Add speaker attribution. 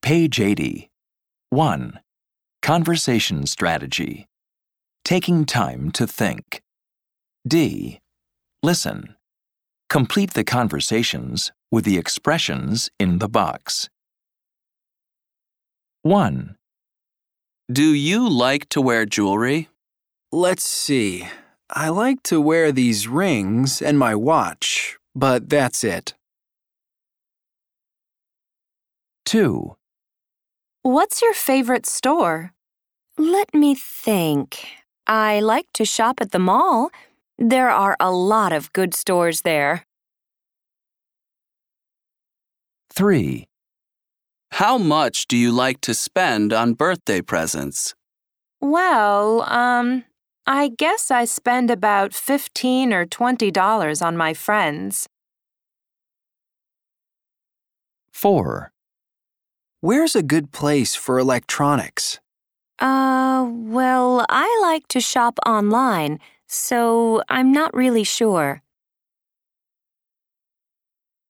Speaker 1: Page 80. 1. Conversation strategy. Taking time to think. D. Listen. Complete the conversations with the expressions in the box. 1.
Speaker 2: Do you like to wear jewelry?
Speaker 3: Let's see. I like to wear these rings and my watch, but that's it.
Speaker 1: 2.
Speaker 4: What's your favorite store? Let me think. I like to shop at the mall. There are a lot of good stores there.
Speaker 1: 3.
Speaker 2: How much do you like to spend on birthday presents?
Speaker 4: Well, I guess I spend about $15 or $20 on my friends.
Speaker 1: 4.
Speaker 3: Where's a good place for electronics?
Speaker 4: Well, I like to shop online, so I'm not really sure.